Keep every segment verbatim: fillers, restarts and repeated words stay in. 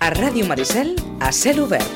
A Ràdio Maricel, a cel obert.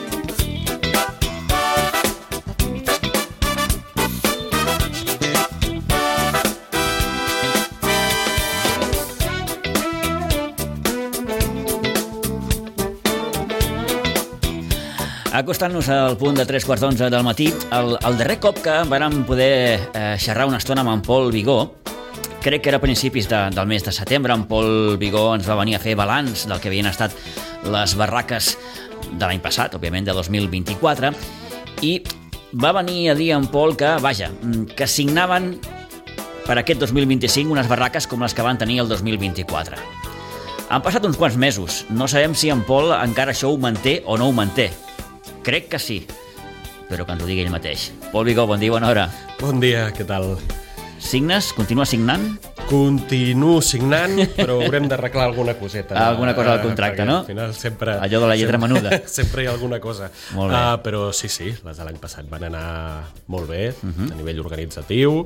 Acostant-nos al punt de tres quarts d'onze del matí, el, el darrer cop que vam poder eh, xerrar una estona amb en Pol Vigó, crec que era a principis de, del mes de setembre. En Pol Vigó ens va venir a fer balanç del que havien estat les barraques de l'any passat, òbviament de dos mil vint-i-quatre, i va venir a dir en Pol que, vaja, que signaven per aquest dos mil vint-i-cinc unes barraques com les que van tenir el dos mil vint-i-quatre. Han passat uns quants mesos, no sabem si en Pol encara això ho manté o no ho manté. Crec que sí, però que ens ho digui ell mateix. Pol Vigó, bon dia, bona hora. Bon dia, què tal? Signes? Continua signant? Continuo signant, però haurem d'arreglar alguna coseta. Alguna cosa al contracte, no? Al final sempre... Allò de la lletra sempre, menuda. Sempre hi ha alguna cosa. Molt bé. Uh, però sí, sí, les de l'any passat van anar molt bé, uh-huh. a nivell organitzatiu.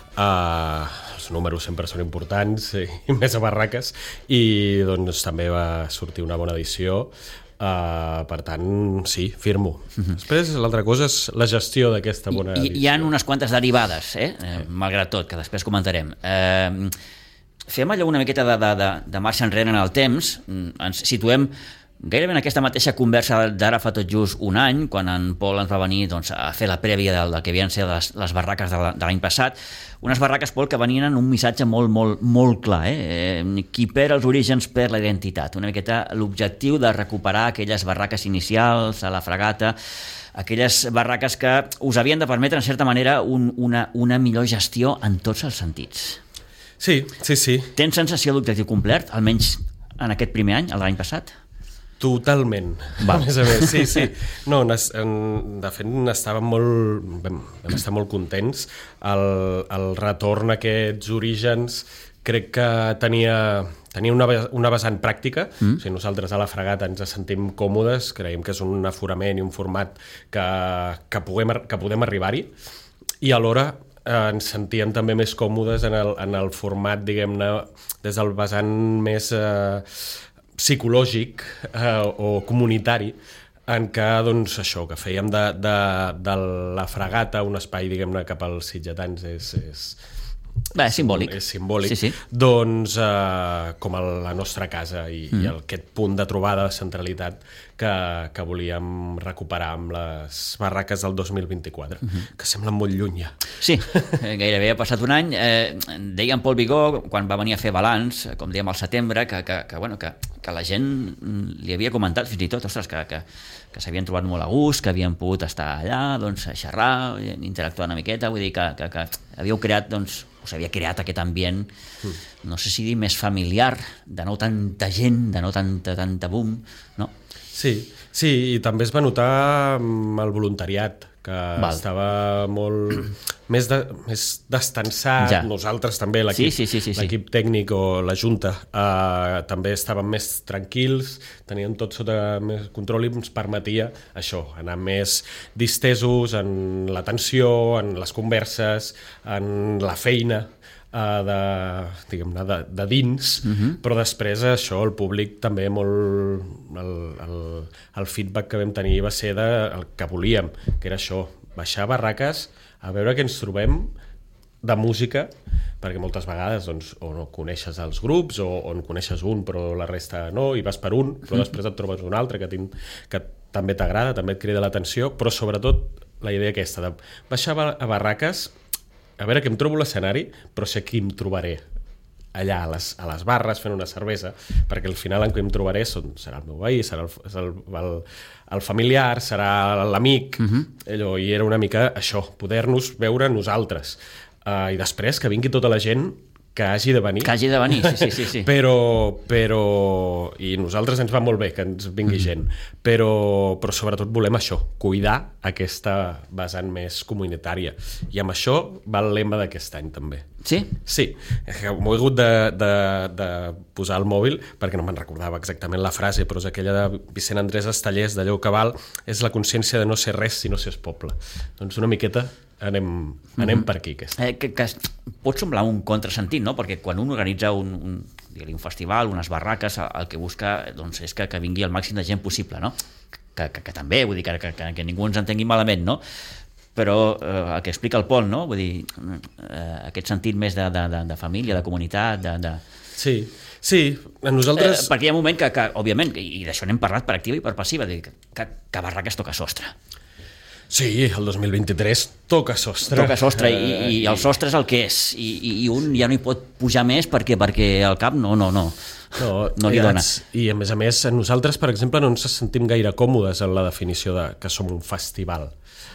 Uh, els números sempre són importants, i més a barraques, i doncs també va sortir una bona edició. Uh, per tant, sí, firmo. Uh-huh. Després, l'altra cosa és la gestió d'aquesta bona I, edició. Hi ha unes quantes derivades, eh? eh malgrat tot, que després comentarem. Eh, fem allò una miqueta de, de, de, de marxa enrere en el temps, ens situem gairebé en aquesta mateixa conversa d'ara fa tot just un any, quan en Pol ens va venir doncs, a fer la prèvia del, del que havien ser les, les barraques de l'any passat. Unes barraques, Pol, que venien en un missatge molt, molt, molt clar. Eh? Qui perd els orígens perd la identitat. Una miqueta l'objectiu de recuperar aquelles barraques inicials a la Fragata, aquelles barraques que us havien de permetre, en certa manera, un, una, una millor gestió en tots els sentits. Sí, sí, sí. Tens sensació d'objectiu complert, almenys en aquest primer any, l'any passat? Totalment, Va. a més a més, sí, sí. No, de fet, estàvem molt, vam, vam estar molt contents. El, el retorn a aquests orígens crec que tenia, tenia una, una vessant pràctica. Mm. O sigui, nosaltres a la Fragata ens sentim còmodes, creiem que és un aforament i un format que, que, puguem, que podem arribar-hi, i alhora eh, ens sentíem també més còmodes en el, en el format, diguem-ne, des del vessant més... Eh, psicològic eh, o comunitari, en què, doncs, això, que fèiem de, de, de la Fragata un espai, diguem-ne, cap als sitgetans és... és Bé, és simbòlic. És simbòlic. Sí, sí. Doncs eh, com a la nostra casa i, mm. i aquest punt de trobada de centralitat que, que volíem recuperar amb les barraques del dos mil vint-i-quatre, mm-hmm. que semblen molt lluny ja. Sí, gairebé ha passat un any. Eh, deia en Pol Vigó, quan va venir a fer balanç, com dèiem al setembre, que, que, que, bueno, que, que la gent li havia comentat fins i tot, ostres, que, que, que s'havien trobat molt a gust, que havien pogut estar allà, doncs, a xerrar, interactuar una miqueta, vull dir que, que, que havíeu creat, doncs, us havia creat aquest ambient, mm. no sé si dir més familiar, de no tanta gent, de no tanta, tanta boom, no? Sí, sí, i també es va notar el voluntariat, que Val. estava molt més, de, més destensat. Ja. Nosaltres també, l'equip, sí, sí, sí, sí, l'equip tècnic o la Junta, eh, també estàvem més tranquils, teníem tot sota més control i ens permetia això, anar més distesos en l'atenció, en les converses, en la feina, Uh, de, diguem-ne, de, de dins, uh-huh. però després això, el públic també molt... El, el, el feedback que vam tenir va ser de, el que volíem, que era això, baixar barraques, a veure què ens trobem de música, perquè moltes vegades doncs, o no coneixes els grups o, o en coneixes un però la resta no, i vas per un, però després et trobes un altre que, que també t'agrada, també et crida l'atenció, però sobretot la idea aquesta de baixar a barraques, a veure que em trobo l'escenari, però sé qui em trobaré allà a les, a les barres fent una cervesa, perquè al final en què em trobaré són, serà el meu veí, serà el, el, el, el familiar, serà l'amic, uh-huh. allò, i era una mica això, poder-nos veure nosaltres. Uh, I després que vingui tota la gent que hagi de venir. Que hagi de venir, sí, sí, sí. sí. però, però... I nosaltres ens va molt bé que ens vingui mm-hmm. gent, però, però sobretot volem això, cuidar aquesta vessant més comunitària. I amb això va el lema d'aquest any, també. Sí? Sí. M'ho he hagut de, de, de posar al mòbil, perquè no me'n recordava exactament la frase, però és aquella de Vicent Andrés Estellers, d'allò que val, és la consciència de no ser res si no s'és poble. Doncs una miqueta anem, anem mm-hmm. per aquí. Eh, que, que pot semblar un contrasentit, no? Perquè quan un organitza un, un, un festival, unes barraques, el que busca doncs, és que, que vingui el màxim de gent possible, no? Que, que, que també, vull dir, que, que, que ningú ens entengui malament, no? Però eh, el que explica el Pol, no? Vull dir, eh, aquest sentit més de, de, de, de família, de comunitat, de... de... Sí, sí, a nosaltres... Eh, perquè hi ha un moment que, que òbviament, i d'això n'hem parlat per activa i per passiva, dir, que, que, que barraques toca sostre. Sí, el dos mil vint-i-tres toca sostre. Toca sostre, i, i el sostre és el que és, i, i un ja no hi pot pujar més perquè, perquè el cap no, no, no, no, no li dona. I a més a més, nosaltres, per exemple, no ens sentim gaire còmodes en la definició de que som un festival.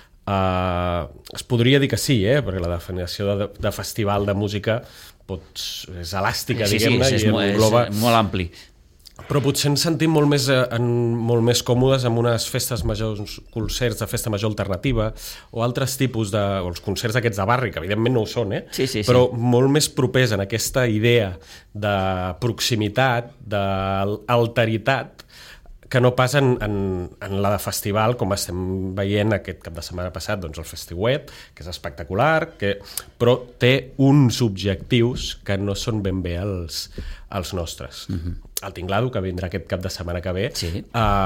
Uh, es podria dir que sí, eh? Perquè la definició de, de festival de música pots, és elàstica, sí, diguem-ne, sí, és, i engloba... és molt ampli. Però potser ens sentim molt més, en, molt més còmodes amb unes festes majors, concerts de festa major alternativa o altres tipus de... o els concerts aquests de barri, que evidentment no ho són, eh? Sí, sí, sí. Però molt més propers en aquesta idea de proximitat, d'alteritat, que no pas en, en, en la de festival, com estem veient aquest cap de setmana passat, doncs el Festiuet, que és espectacular, que, però té uns objectius que no són ben bé els, els nostres. Mm-hmm. El Tinglado, que vindrà aquest cap de setmana que ve, sí.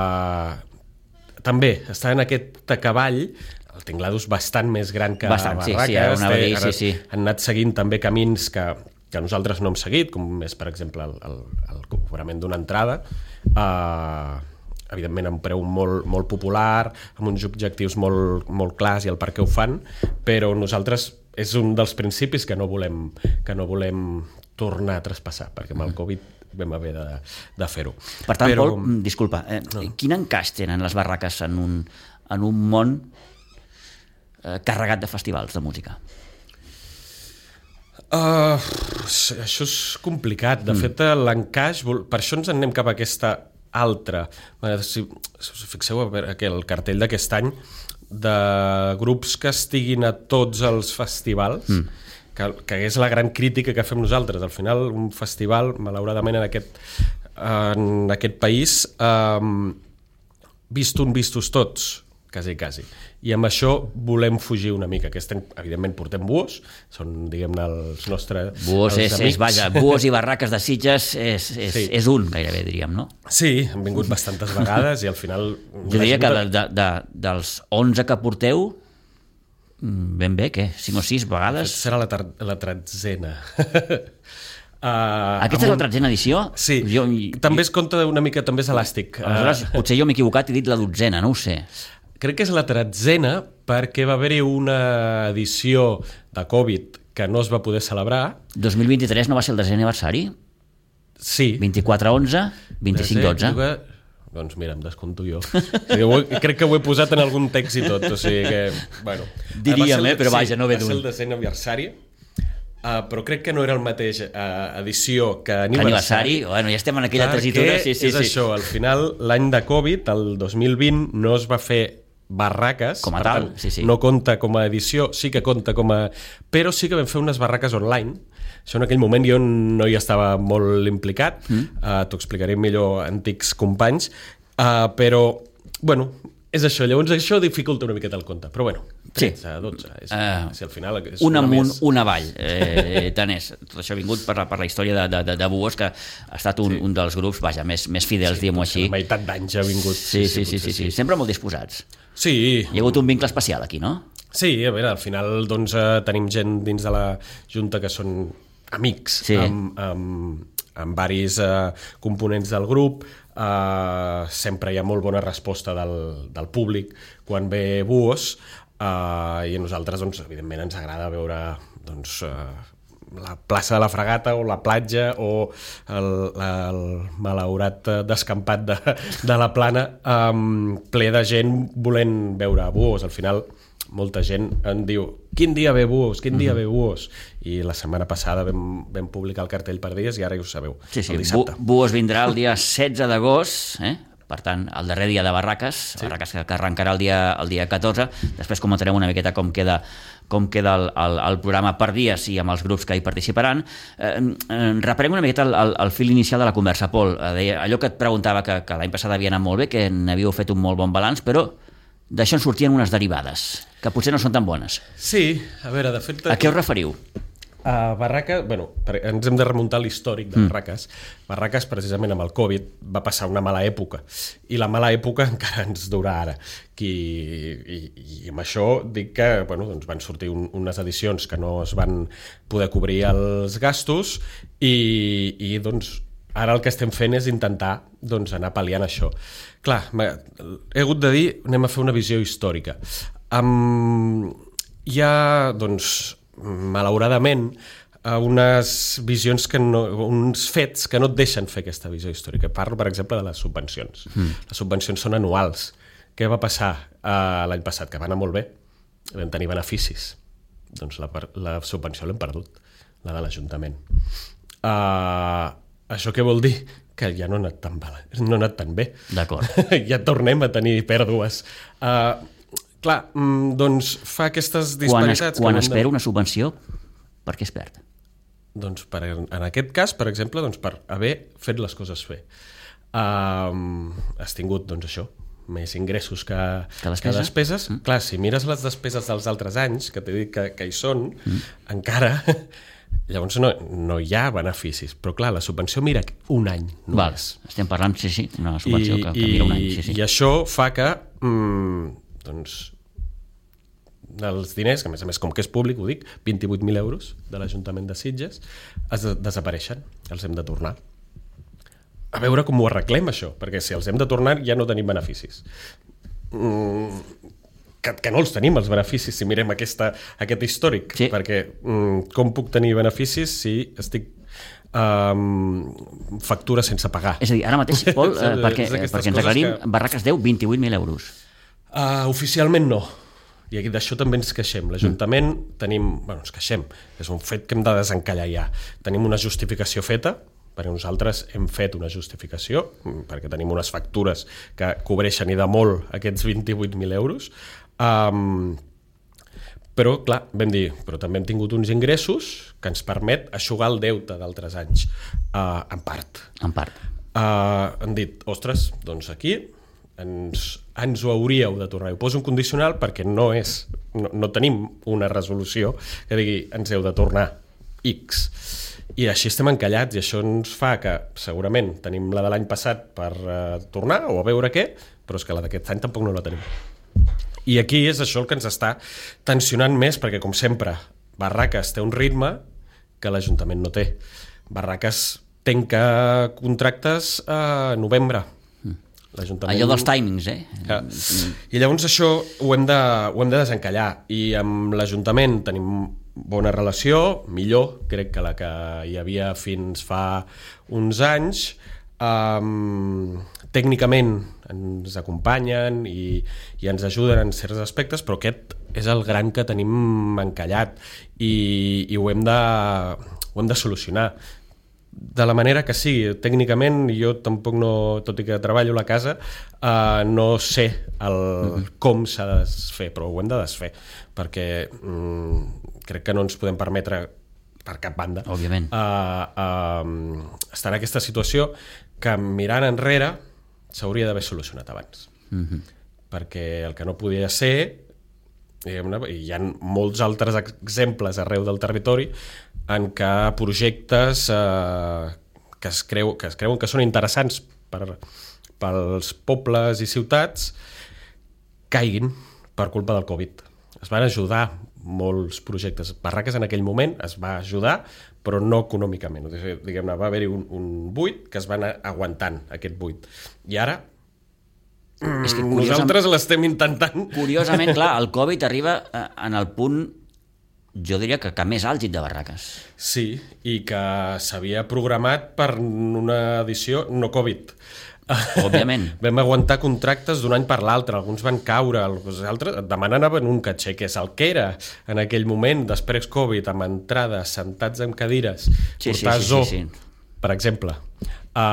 uh, també està en aquest cavall. El Tinglado és bastant més gran que bastant, Barraques. Sí, sí, ara té, dir, sí, sí. Han anat seguint també camins que, que nosaltres no hem seguit, com és, per exemple, el, el, el cobrament d'una entrada, uh, evidentment amb un preu molt, molt popular, amb uns objectius molt, molt clars i el per què ho fan, però nosaltres és un dels principis que no volem, que no volem tornar a traspassar, perquè amb el Covid vam haver de, de fer-ho. Per tant, però... Pol, disculpa, eh, no. quin encaix tenen les barraques en un, en un món eh, carregat de festivals de música? Uh, això és complicat. De mm. fet, l'encaix... Per això ens en anem cap a aquesta altra. Si, si us fixeu, el cartell d'aquest any de grups que estiguin a tots els festivals... Mm. Que, que és la gran crítica que fem nosaltres. Al final, un festival, malauradament, en aquest, en aquest país, um, vist un, vistos tots, quasi, quasi. I amb això volem fugir una mica. Aquest any, evidentment, portem buos, són, diguem-ne, els nostres buos els és, amics. és, vaja, buos i barraques de Sitges és, és, sí. és un, gairebé, diríem, no? Sí, han vingut bastantes vegades i al final... Jo diria que de, de, de, dels onze que porteu, ben bé, què? Cinc o sis vegades? Serà la, tar- la tretzena. Uh, Aquesta és la tretzena edició? Sí, jo, també es compta una mica, també és elàstic. Aleshores, uh, potser jo m'he equivocat i he dit la dotzena, no ho sé. Crec que és la tretzena perquè va haver-hi una edició de Covid que no es va poder celebrar. dos mil vint-i-tres no va ser el desè aniversari? Sí. vint-i-quatre onze, vint-i-cinc dotze. Doncs mira, em desconto jo. O sigui, ho, crec que ho he posat en algun text i tot, o sigui que, bueno... Diríem, eh, però vaja, no ve d'un. Va ser el desè aniversari, uh, però crec que no era el mateix uh, edició que aniversari. Aniversari? Bueno, ja estem en aquella tesitura. Sí, sí, és sí. això, al final, l'any de Covid, el dos mil vint, no es va fer barraques, com a per tal, tant, sí, sí. no compta com a edició, sí que compta com a... Però sí que vam fer unes barraques online. Això en aquell moment jo no hi estava molt implicat, mm. uh, t'ho explicaré millor antics companys, uh, però, bueno, és això. Llavors això dificulta una miqueta el compte, però bueno, tretze, sí. dotze, és, uh, si al final és un una amunt, més... un avall, eh, tant és. Tot això ha vingut per la, per la història de, de, de, de Buos, que ha estat un, sí. un dels grups, vaja, més, més fidels, sí, diguem-ho així. La meitat d'anys ha vingut. Sí, sí, sí, sí, sí, sí. Sempre molt disposats. Sí. Hi ha hagut un vincle especial aquí, no? Sí, a veure, al final doncs, eh, tenim gent dins de la Junta que són amics, sí. amb, amb, amb varis uh, components del grup. Uh, sempre hi ha molt bona resposta del, del públic quan ve Buos, uh, i a nosaltres, doncs, evidentment, ens agrada veure doncs, uh, la plaça de la Fragata o la platja o el, el malaurat descampat de, de la Plana, um, ple de gent volent veure Buos. Al final, molta gent en diu quin dia ve Buos, quin dia mm-hmm. ve Buos, i la setmana passada vam, vam publicar el cartell per dies i ara ja ho sabeu, sí, sí. el dissabte. Bu- Buos vindrà el dia setze d'agost, eh? Per tant, el darrer dia de Barraques, sí. Barraques que, que arrencarà el dia, el dia catorze, després comentarem una miqueta com queda, com queda el, el, el programa per dies i amb els grups que hi participaran. Eh, eh, reprenem una miqueta el, el, el fil inicial de la conversa, Pol. Eh, allò que et preguntava que, que l'any passat havia anat molt bé, que n'havíeu fet un molt bon balanç, però d'això en sortien unes derivades, que potser no són tan bones. Sí, a veure, de fet... A què us referiu? A Barraques, bueno, ens hem de remuntar a l'històric de Barraques. Mm. Barraques, precisament amb el Covid, va passar una mala època. I la mala època encara ens dura ara. I, i, i amb això dic que bueno, doncs van sortir un, unes edicions que no es van poder cobrir els gastos i, i doncs, ara el que estem fent és intentar doncs, anar pal·liant això. Clar, he hagut de dir, anem a fer una visió històrica. Um, hi ha, doncs, malauradament, unes visions que no, uns fets que no et deixen fer aquesta visió històrica. Parlo, per exemple, de les subvencions. Mm. Les subvencions són anuals. Què va passar uh, l'any passat? Que va anar molt bé. Vam tenir beneficis. Doncs la, la subvenció l'hem perdut, la de l'Ajuntament. Uh, això què vol dir? Que ja no ha anat tan, no ha anat tan bé. D'acord. Ja tornem a tenir pèrdues. Uh, Clar, doncs fa aquestes disparitats... Quan, es, quan es perd una subvenció, per què es perd? Doncs per, en aquest cas, per exemple, doncs per haver fet les coses bé. Um, has tingut, doncs això, més ingressos que, que despeses. Que despeses. Mm. Clar, si mires les despeses dels altres anys, que t'he dit que, que hi són, mm. encara... Llavors no, no hi ha beneficis, però clar, la subvenció mira un any només. Val, estem parlant, sí, sí, una subvenció I, que, que mira un any. Sí, sí. I això fa que... Mm, doncs els diners, que a més a més com que és públic, ho dic, vint-i-vuit mil euros de l'Ajuntament de Sitges es desapareixen, els hem de tornar. A veure com ho arreglem això, perquè si els hem de tornar ja no tenim beneficis. Mm, que, que no els tenim els beneficis si mirem aquesta, aquest històric, sí. Perquè mm, com puc tenir beneficis si estic Um, factura sense pagar. És a dir, ara mateix, Pol, eh, perquè, perquè ens aclarim, que... Barraques deu vint-i-vuit mil euros. Uh, oficialment no. I aquí d'això també ens queixem. L'Ajuntament mm. tenim... Bueno, ens queixem. És un fet que hem de desencallar ja. Tenim una justificació feta, perquè nosaltres hem fet una justificació, perquè tenim unes factures que cobreixen i de molt aquests vint-i-vuit mil euros. Um, però, clar, vam dir, però també hem tingut uns ingressos que ens permet eixugar el deute d'altres anys, uh, en part. En part. Uh, han dit, ostres, doncs aquí ens, ens ho hauríeu de tornar. Ho poso un condicional perquè no és, no, no tenim una resolució que digui ens heu de tornar X. I així estem encallats i això ens fa que segurament tenim la de l'any passat per uh, tornar o a veure què, però és que la d'aquest any tampoc no la tenim. I aquí és això el que ens està tensionant més, perquè, com sempre, Barraques té un ritme que l'Ajuntament no té. Barraques tanca contractes a novembre. Allò dels timings, eh? Que... I llavors això ho hem, de, ho hem de desencallar. I amb l'Ajuntament tenim bona relació, millor, crec que la que hi havia fins fa uns anys. Um, tècnicament ens acompanyen i, i ens ajuden en certs aspectes, però aquest és el gran que tenim encallat i, i ho, hem de, ho hem de solucionar de la manera que sigui. Tècnicament jo tampoc no, tot i que treballo a la casa, uh, no sé el, mm-hmm. com s'ha de desfer, però ho hem de desfer perquè mm, crec que no ens podem permetre per cap banda òbviament uh, uh, estar en aquesta situació que mirant enrere s'hauria d'haver solucionat abans. Mm-hmm. Perquè el que no podia ser, i hi ha molts altres exemples arreu del territori en què projectes eh, que, es creu, que es creuen que són interessants per, pels pobles i ciutats caiguin per culpa del Covid. Es van ajudar molts projectes. Barraques en aquell moment es va ajudar, però no econòmicament. Diguem-ne, va haver-hi un, un buit que es va anar aguantant, aquest buit. I ara és que nosaltres l'estem intentant. Curiosament, clar, el Covid arriba en el punt, jo diria que, que més àlgid de Barraques. Sí, i que s'havia programat per una edició no Covid. Òbviament. Vam aguantar contractes d'un any per l'altre, alguns van caure, els altres demanaven un caché, que és el que era en aquell moment, després Covid, amb entrades, sentats en cadires, sí, portar sí, sí, zoo, sí, sí. per exemple, a,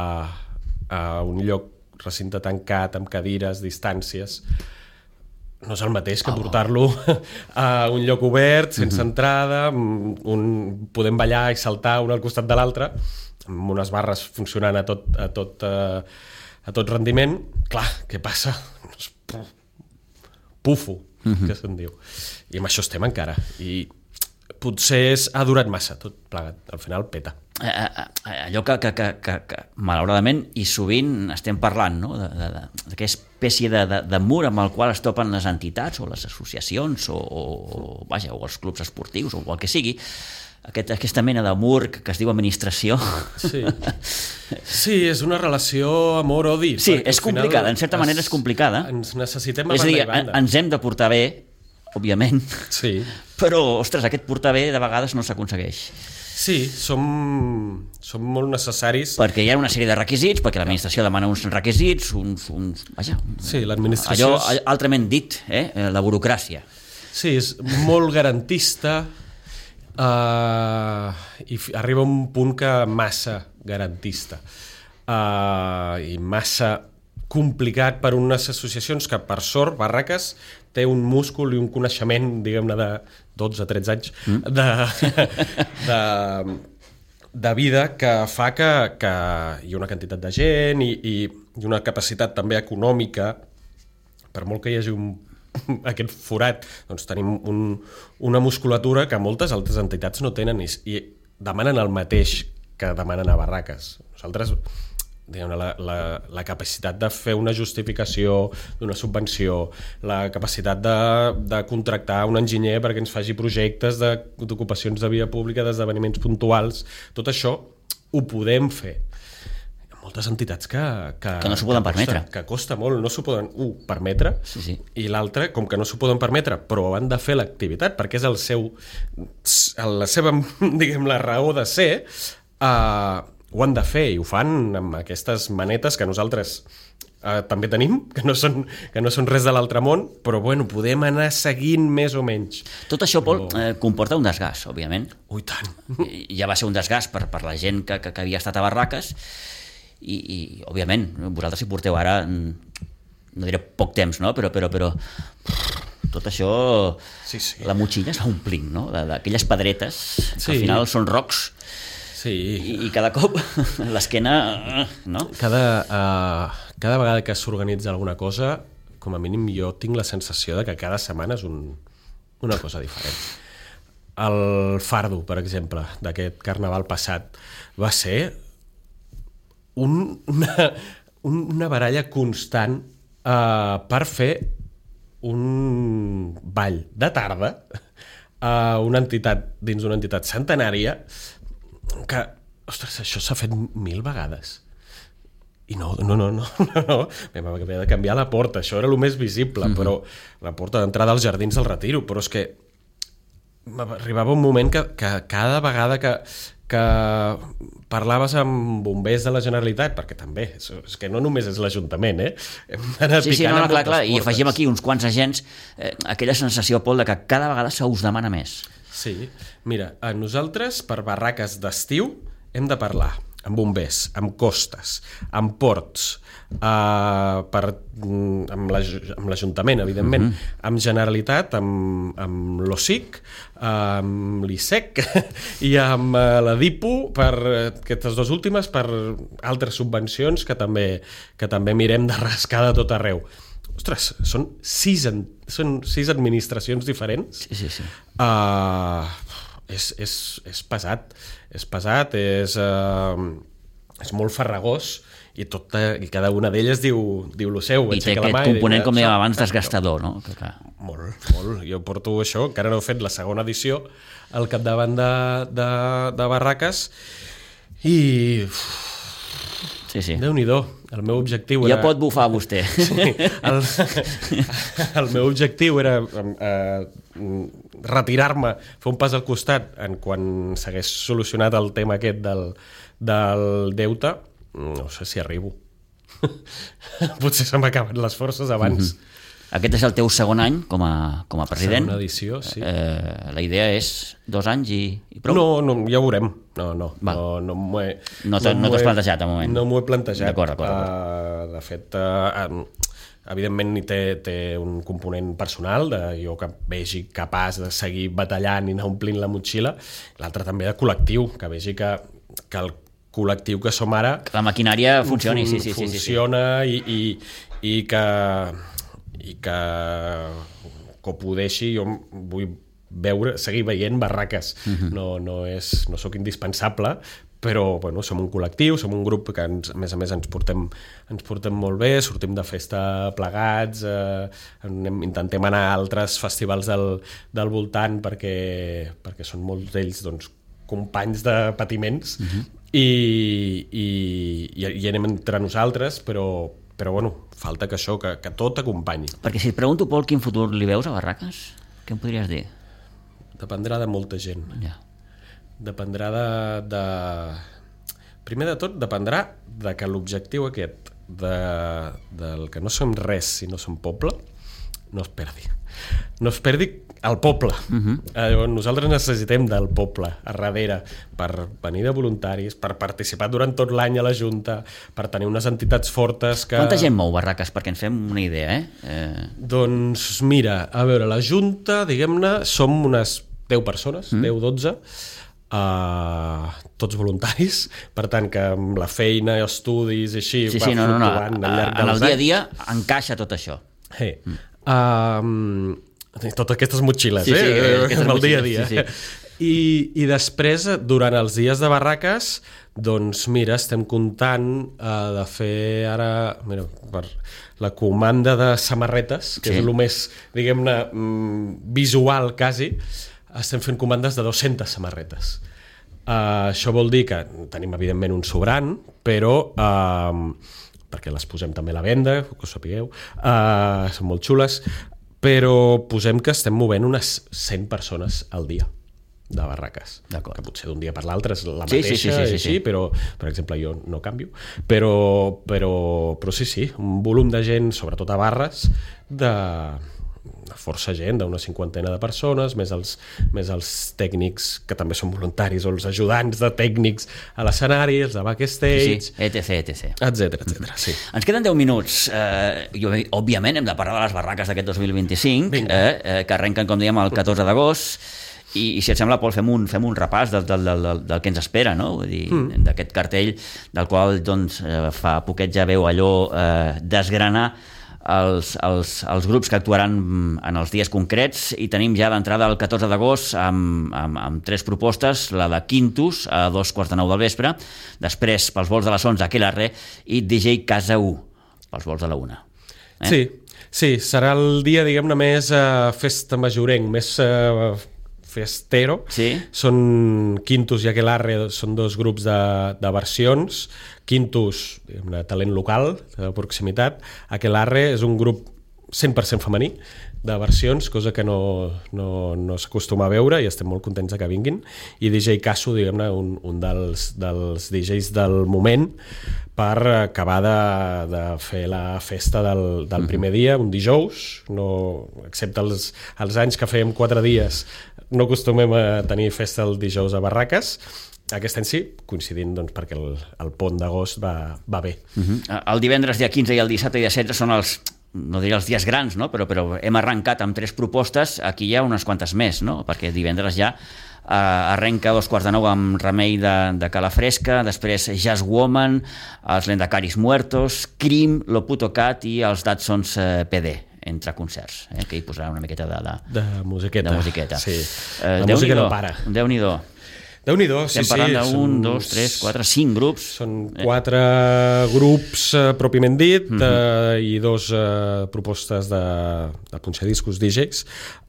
a un lloc recinte tancat, amb cadires, distàncies, no és el mateix que oh. portar-lo a un lloc obert, sense mm-hmm. entrada, un, podem ballar i saltar un al costat de l'altre, amb unes barres funcionant a tot, a tot, a, a tot rendiment. Clar, què passa? pufo, uh-huh. que se'n diu. I amb això estem encara. I potser és, ha durat massa tot plegat. Al final peta. Allò que, que, que, que, que malauradament i sovint estem parlant, no? d'aquesta espècie de, de, de mur amb el qual es topen les entitats o les associacions o, o, vaja, o els clubs esportius o el que sigui, Aquest, aquesta mena de mur que, que es diu administració. Sí, sí, és una relació amor-odi. Sí, és complicada, en certa es, manera és complicada. Ens necessitem a és banda dir, i banda. Ens hem de portar bé, òbviament, sí. però, ostres, aquest portar bé de vegades no s'aconsegueix. Sí, som, som molt necessaris. Perquè hi ha una sèrie de requisits, perquè l'administració demana uns requisits, uns... uns vaja, sí, l'administració... Allò és... altrament dit, eh? la burocràcia. Sí, és molt garantista, Uh, i arriba un punt que massa garantista uh, i massa complicat per unes associacions que, per sort, Barraques té un múscul i un coneixement, diguem-ne, de dotze a tretze anys mm. de, de, de vida que fa que, que hi ha una quantitat de gent i, i, i una capacitat també econòmica, per molt que hi hagi un aquest forat, doncs tenim un, una musculatura que moltes altres entitats no tenen i, i demanen el mateix que demanen a Barraques. Nosaltres, diguem, la, la, la capacitat de fer una justificació d'una subvenció, la capacitat de, de contractar un enginyer perquè ens faci projectes d'ocupacions de via pública, d'esdeveniments puntuals, tot això ho podem fer. Moltes entitats que, que, que no s'ho poden que permetre. Costa, que costa molt, no s'ho poden, un, permetre, sí, sí. i l'altre, com que no s'ho poden permetre, però han de fer l'activitat, perquè és el seu, la seva, diguem, la raó de ser, uh, ho han de fer, i ho fan amb aquestes manetes que nosaltres uh, també tenim, que no són, que no són res de l'altre món, però bueno, podem anar seguint més o menys. Tot això, Pol, però... eh, comporta un desgast, òbviament. Ui, tant. Ja va ser un desgast per, per la gent que, que, que havia estat a Barraques, I, i òbviament vosaltres hi porteu ara, no diré poc temps, no? però, però, però tot això, sí, sí. la motxilla es va omplint, no? d'aquelles pedretes que sí. al final són rocs, sí. i, i cada cop l'esquena, no? Cada, uh, cada vegada que s'organitza alguna cosa, com a mínim jo tinc la sensació de que cada setmana és un, una cosa diferent. El fardo, per exemple, d'aquest carnaval passat va ser Un, una, una baralla constant uh, per fer un ball de tarda a una entitat, dins d'una entitat centenària que, ostres, això s'ha fet mil vegades. I no, no, no, no, no, no. Vam haver de canviar la porta, això era el més visible, mm-hmm. però la porta d'entrada als Jardins del Retiro, però és que arribava un moment que, que cada vegada que que parlaves amb bombers de la Generalitat, perquè també, és, és que no només és l'Ajuntament, eh? Hem d'anar sí, sí, picant no, no, a clar, clar, portes. I afegim aquí uns quants agents, eh, aquella sensació, Pol, de que cada vegada se us demana més. Sí, mira, a nosaltres, per Barraques d'estiu, hem de parlar amb bombers, amb costes, amb ports, uh, per, amb l'Ajuntament, evidentment, uh-huh. amb Generalitat, amb, amb l'O S I C, amb l'I S E C i amb la DIPU, per aquestes dues últimes, per altres subvencions que també, que també mirem de rascar de tot arreu. Ostres, són sis, són sis administracions diferents. Sí, sí, sí. Uh, és, és, és pesat, és pesat, és, uh, és molt farragós i, tot, i cada una d'elles diu, diu lo seu. I té aquest mà, component, i, com dèiem abans, desgastador, no? Que, que... Molt, molt. Jo porto això, encara no he fet la segona edició al capdavant de, de, de Barraques i... Sí, sí. Déu-n'hi-do, el meu objectiu era... Ja pot bufar vostè. Sí, el, el meu objectiu era eh, retirar-me, fer un pas al costat en quan s'hagués solucionat el tema aquest del, del deute. No sé si arribo. Potser se m'acaben les forces abans. Mm-hmm. Aquest és el teu segon any com a, com a president. Segona edició, sí. Eh, la idea és dos anys i, i prou? No, no, ja ho veurem. No, no, Val. no, no m'ho he... No t'has no plantejat, de moment? No m'ho he plantejat. D'acord, d'acord. Uh, de fet, uh, evidentment té, té un component personal, de jo que vegi capaç de seguir batallant i anar omplint la motxilla. L'altre també de col·lectiu, que vegi que, que el col·lectiu que som ara... Que la maquinària funcioni, sí, sí, sí. Funciona sí, sí. I, i, i que... i que, que ho podeixi, jo vull veure, seguir veient barraques. Uh-huh. No, no, és, no soc indispensable, però bueno, som un col·lectiu, som un grup que ens, a més a més ens portem, ens portem molt bé, sortim de festa plegats, eh, anem, intentem anar a altres festivals del, del voltant perquè, perquè són molts d'ells doncs, companys de patiments, uh-huh. i, i, i anem entre nosaltres, però, però bueno, falta que això, que, que tot acompanyi. Perquè si et pregunto, Pol, quin futur li veus a Barraques? Què em podries dir? Dependrà de molta gent. Ja. Dependrà de, de... Primer de tot, dependrà de que l'objectiu aquest de, del que no som res si no som poble, no es perdi. No es perdi el poble. Uh-huh. Eh, nosaltres necessitem del poble a darrere per venir de voluntaris, per participar durant tot l'any a la Junta, per tenir unes entitats fortes que... Quanta gent mou Barraques? Perquè ens fem una idea, eh? eh... Doncs mira, a veure, la Junta, diguem-ne, som unes deu persones, mm. deu dotze, Uh, tots voluntaris, per tant que amb la feina i estudis i així sí, va sí, no, no, no. fluctuant al llarg dels anys. En el dia a dia encaixa tot això. Hey. Mm. Uh, totes aquestes motxilles, sí, eh? Sí, aquestes amb el dia a dia. dia. Sí, sí. I, I després, durant els dies de barraques, doncs mira, estem comptant uh, de fer ara, mira, per la comanda de samarretes, que sí. és el més, diguem-ne, visual quasi. Estem fent comandes de dues-centes samarretes. Uh, això vol dir que tenim, evidentment, un sobrant, però, uh, perquè les posem també a la venda, que ho sapigueu, uh, són molt xules, però posem que estem movent unes cent persones al dia de barraques. Que potser d'un dia per l'altre és la mateixa, sí, sí, sí, sí, sí, sí. Però, per exemple, jo no canvio. Però, però, però sí, sí, un volum de gent, sobretot a barres, de... força gent, d'una cinquantena de persones, més els, més els tècnics que també són voluntaris, o els ajudants de tècnics a l'escenari, els de backstage, sí, etc, etc. etcètera, etcètera, sí. Ens queden deu minuts. Eh, jo, òbviament hem de parlar de les barraques d'aquest dos mil vint-i-cinc, eh, eh, que arrenquen, com dèiem, el catorze d'agost, i, i si et sembla, Pol, fem un, fem un repàs del, del, del, del que ens espera, no? Vull dir, mm. d'aquest cartell, del qual doncs, fa poquet ja veu allò eh, desgranar Els, els, els grups que actuaran en els dies concrets, i tenim ja l'entrada el catorze d'agost amb, amb, amb tres propostes, la de Quintus a dos quarts de nou del vespre, després pels vols de les onze Aquelarre i D J Casa u pels vols de la una. Eh? Sí, sí, serà el dia, diguem-ne, més uh, festa majorenc, més uh, festero. Sí. Són Quintus i Aquelarre, són dos grups de, de versions. Quintus, diguem-ne, talent local, de proximitat. Aquelarre és un grup cent per cent femení de versions, cosa que no, no, no s'acostuma a veure, i estem molt contents que vinguin. I D J Casu, diguem-ne, un, un dels, dels D Js del moment, per acabar de, de fer la festa del, del primer dia, un dijous, no, excepte els, els anys que fèiem quatre dies, no acostumem a tenir festa el dijous a Barraques. Aquest any sí, coincidint doncs, perquè el, el pont d'agost va, va bé. Uh-huh. El divendres dia quinze i el dissabte dia setze són els, no diria els dies grans, no? però, però hem arrencat amb tres propostes, aquí hi ha unes quantes més, no? Perquè divendres ja eh, arrenca a dos quarts de nou amb Remei de, de Calafresca, després Jazz Woman, els Lendacaris Muertos, Crim, Lo Puto Cat i els Dadsons eh, P D, entre concerts, eh? Que hi posarà una miqueta de, de, de musiqueta. De musiqueta. Sí. Eh, la música no para. Déu-n'hi-do. Déu-n'hi-do, sí, sí. Estem parlant d'un, dos, tres, quatre, cinc grups. Són quatre eh. grups eh, pròpiament dit, mm-hmm. eh, i dos eh, propostes de, de punxadiscos D Js.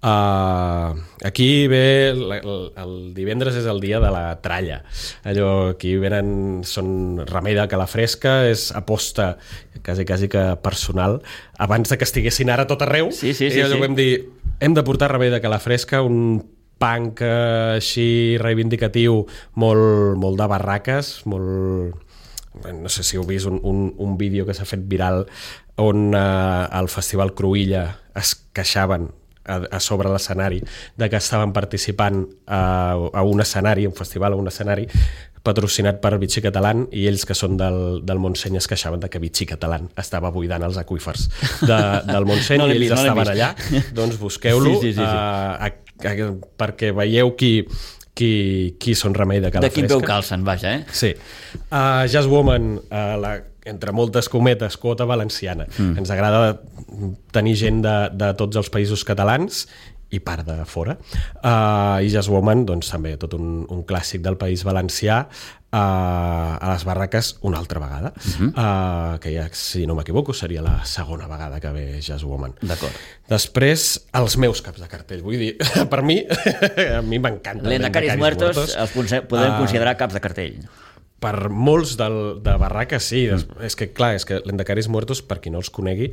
Uh, aquí ve, el, el divendres és el dia de la tralla. Allò, aquí venen, són Remei de Calafresca, és aposta quasi, quasi que personal, abans de que estiguessin ara tot arreu. Sí, sí, sí. I allò sí. vam dir, hem de portar Remei de Calafresca, un punk així reivindicatiu, molt, molt de barraques, molt... No sé si heu vist un, un, un vídeo que s'ha fet viral on eh, al Festival Cruïlla es queixaven a, a sobre l'escenari de que estaven participant a, a un escenari, un festival, a un escenari patrocinat per Vichy Catalan, i ells que són del, del Montseny es queixaven de que Vichy Catalan estava buidant els aqüífers de, del Montseny, no i ells vist, estaven no allà. Doncs busqueu-lo sí, sí, sí, sí. A, a, a, perquè veieu qui, qui, qui són Remei de Calafresca. De quin peu calcen, vaja, eh? Sí. Uh, Jazz Woman, uh, la entre moltes cometes, quota valenciana. Mm. Ens agrada tenir gent de, de tots els països catalans i part de fora. Uh, I Jazz Woman, doncs també tot un, un clàssic del País Valencià, uh, a les barraques una altra vegada, uh-huh. uh, que ja, si no m'equivoco, seria la segona vegada que ve Jazz Woman. D'acord. Després, els meus caps de cartell. Vull dir, per mi, a mi m'encanta. L'Endacaris Muertos, muertos els podem uh, considerar caps de cartell. Per molts del, de barraques, sí. Mm. És que, clar, és que l'Endacaris Muertos, per qui no els conegui,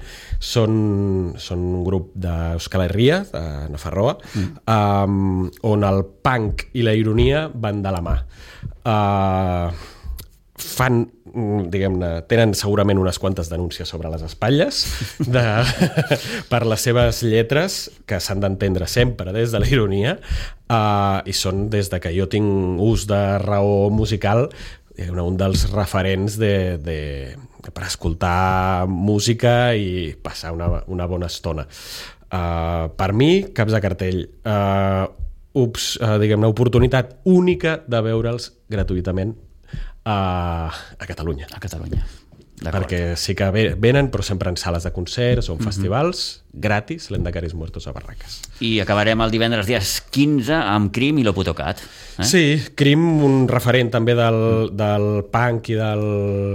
són, són un grup d'Euskal Herria, de Nafarroa, mm. um, on el punk i la ironia van de la mà. Uh, fan, diguem-ne, tenen segurament unes quantes denúncies sobre les espatlles de, per les seves lletres, que s'han d'entendre sempre des de la ironia, uh, i són, des de que jo tinc ús de raó musical, un dels referents de, de, de, per escoltar música i passar una, una bona estona. Uh, per mi, caps de cartell, uh, ups, uh, diguem-ne, oportunitat única de veure'ls gratuïtament uh, a Catalunya. A Catalunya. Perquè sí que venen, però sempre en sales de concerts o en mm-hmm. festivals, gratis, l'Endacaris Muertos a barraques. I acabarem el divendres dies quinze amb Crim i l'Oputocat. Eh? Sí, Crim, un referent també del, del punk i del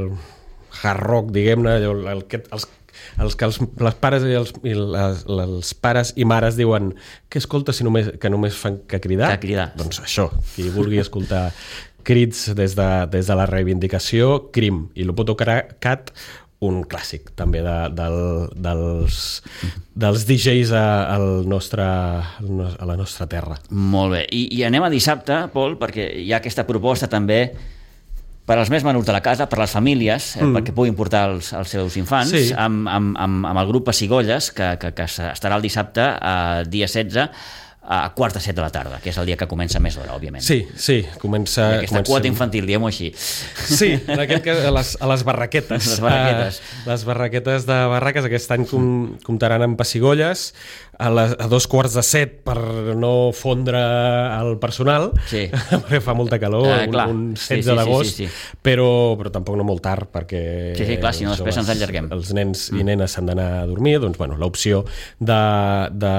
hard rock, diguem-ne, el, el, els els que els, les pares i els, i les, els pares i mares diuen que escolta si només, que només fan que cridar, que cridar. Doncs això, qui vulgui escoltar crits des de, des de la reivindicació, Crim i l'Oputocat, un clàssic també de, del, dels, dels D Js a, al nostre, a la nostra terra. Molt bé, I, i anem a dissabte, Pol, perquè hi ha aquesta proposta també per als més menuts de la casa, per les famílies, eh, mm. perquè puguin portar els, els seus infants, sí. amb, amb, amb, amb el grup Pessigolles, que, que, que estarà el dissabte, eh, dia setze, a quarts de set de la tarda, que és el dia que comença més d'hora, òbviament. Sí, sí, comença... I aquesta comença... quota infantil, diguem-ho així. Sí, en aquest cas, a les, a les barraquetes. Les barraquetes. Uh, les barraquetes de barraques aquest any com, comptaran amb Pessigolles a, les, a dos quarts de set per no fondre el personal, sí. perquè fa molta calor, ah, un, un setze sí, sí, d'agost, sí, sí, sí. Però, però tampoc no molt tard, perquè... Sí, sí, clar, si no després ens allarguem. Els nens mm. i nenes s'han d'anar a dormir, doncs, bueno, l'opció de... de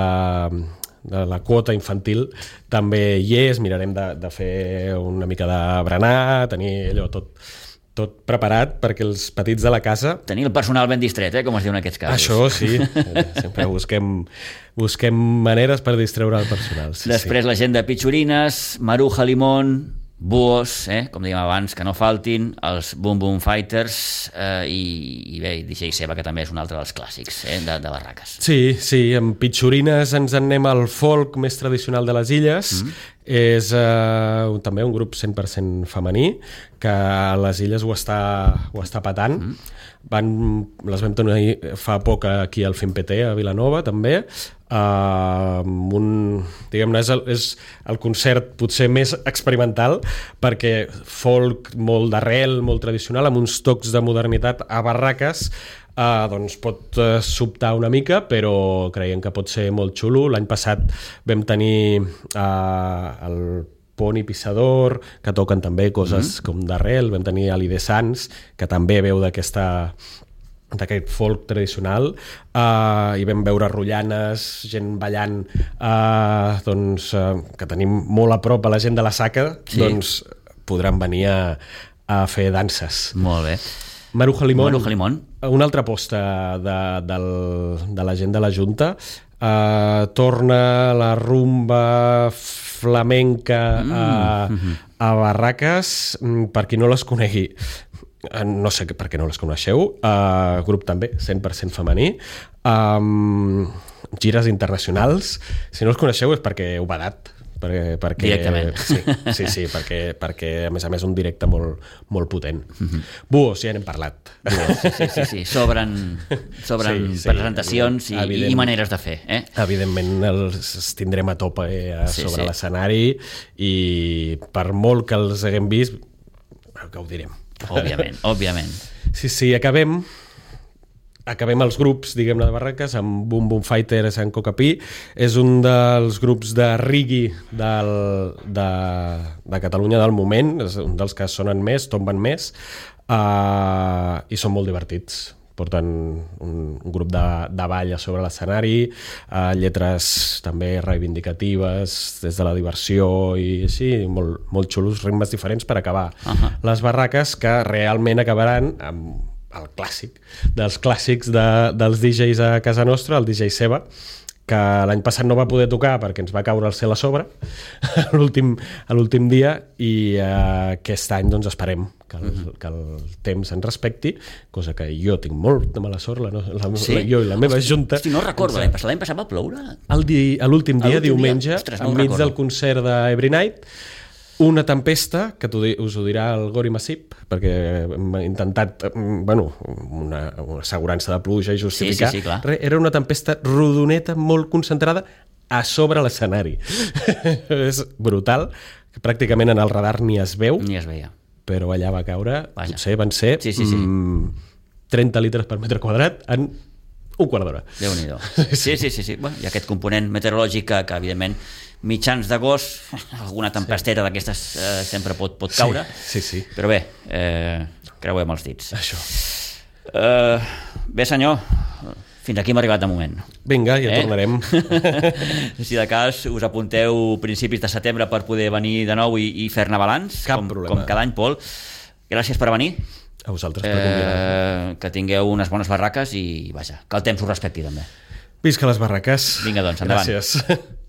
de la quota infantil també hi és, mirarem de, de fer una mica de berenar, tenir allò tot, tot preparat perquè els petits de la casa... Tenir el personal ben distret, eh, com es diu en aquests casos. Això sí, sempre busquem, busquem maneres per distreure el personal. Sí, Després sí. la gent de Pichurines, Maruja Limón, Buos, eh, com dèiem abans, que no faltin, els Boom Boom Fighters eh, i, i bé, D J Seba, que també és un altre dels clàssics eh, de, de barraques. Sí, sí, amb Pichurines ens en anem al folk més tradicional de les illes. Mm-hmm. És eh, també un grup cent per cent femení, que a les illes ho està, ho està patant. Mm-hmm. Van, les vam tenir fa poc aquí al FIMPT a Vilanova també, uh, un, diguem-ne, és el, és el concert potser més experimental perquè folk molt d'arrel, molt tradicional, amb uns tocs de modernitat a barraques, uh, doncs pot uh, sobtar una mica, però creiem que pot ser molt xulo. L'any passat vam tenir uh, el Poni Pissador, que toquen també coses mm-hmm. com d'arrel, vam tenir Ali de Sans, que també veu d'aquesta d'aquest folk tradicional, uh, i vam veure rotllanes, gent ballant, uh, doncs, uh, que tenim molt a prop a la gent de la Saca, sí. doncs podran venir a, a fer danses. Molt bé. Maruja Limón, Maruja Limón. Una altra aposta de, del, de la gent de la Junta, uh, torna la rumba flamenca mm. a, a barraques, per qui no les conegui. No sé per què no les coneixeu. Uh, grup també, cent per cent femení. Um, gires internacionals. Si no els coneixeu és perquè heu badat. Perquè, perquè, directament. Sí, sí, sí perquè, perquè a més a més un directe molt, molt potent. Mm-hmm. Buos, ja n'hem parlat. Buos, sí, sí, sí, sí. Sobren, sobren sí, sí, presentacions i, i maneres de fer. Eh? Evidentment els tindrem a tope eh, sí, sobre sí. l'escenari i per molt que els haguem vist, gaudirem. Òbviament, òbviament. Sí, sí, acabem acabem els grups, diguem-ne, de barraques amb Boom Boom Fighters en Coca-Pi. És un dels grups de reggae del, de, de Catalunya del moment, és un dels que sonen més, tomben més, uh, i són molt divertits. Porten un, un grup de, de ball a sobre l'escenari, uh, lletres també reivindicatives des de la diversió i així, molt, molt xulos, ritmes diferents per acabar uh-huh. les barraques, que realment acabaran amb el clàssic dels clàssics de, dels D Js a casa nostra, el D J Seba, que l'any passat no va poder tocar perquè ens va caure el cel a sobre a l'últim, a l'últim dia, i uh, aquest any doncs esperem que el, uh-huh. que el temps ens respecti, cosa que jo tinc molt de mala sort, la, la, sí? la, jo i la meva junta. Hosti, no recordo, l'any passat, l'any passat va ploure? El di, a l'últim dia, diumenge, Ostres, no enmig del concert d'Every Night, una tempesta, que us ho dirà el Gori Massip, perquè hem intentat, bueno, una, una assegurança de pluja i justificar. Sí, sí, sí, clar. Era una tempesta rodoneta, molt concentrada, a sobre l'escenari. És brutal, que pràcticament en el radar ni es veu. Ni es veia. Però allà va caure, Vaja. potser van ser sí, sí, sí. Mm, trenta litres per metre quadrat en un quart d'hora. Déu-n'hi-do. Sí, sí, sí, sí. Bueno, i aquest component meteorològic que, que evidentment, mitjans d'agost, alguna tempesteta sí. d'aquestes eh, sempre pot, pot caure. Sí, sí, sí. Però bé, eh, creuem els dits. Això. Eh, bé, senyor, fins aquí hem arribat de moment. Vinga, ja eh? tornarem. Si de cas us apunteu principis de setembre per poder venir de nou i, i fer-ne balanç, Cap com, problema. com cada any, Pol. Gràcies per venir. A vosaltres per convidar. Eh, que tingueu unes bones barraques i, vaja, que el temps us respecti també. Visca les barraques. Vinga, doncs, endavant. Gràcies.